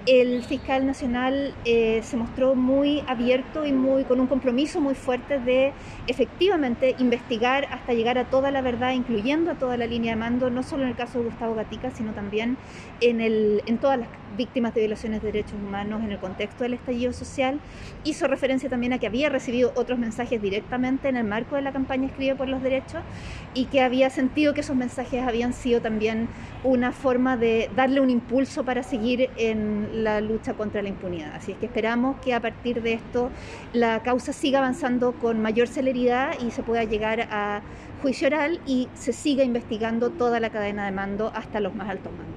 el fiscal nacional se mostró muy abierto y con un compromiso muy fuerte de efectivamente investigar hasta llegar a toda la verdad, incluyendo a toda la línea de mando, no solo en el caso de Gustavo Gatica, sino también en todas las víctimas de violaciones de derechos humanos en el contexto del estallido social. Hizo referencia también a que había recibido otros mensajes directamente en el marco de la campaña Escribe por los Derechos y que había sentido que esos mensajes habían sido también una forma de darle un impulso para seguir en la lucha contra la impunidad. Así es que esperamos que a partir de esto la causa siga avanzando con mayor celeridad y se pueda llegar a juicio oral y se siga investigando toda la cadena de mando hasta los más altos mandos.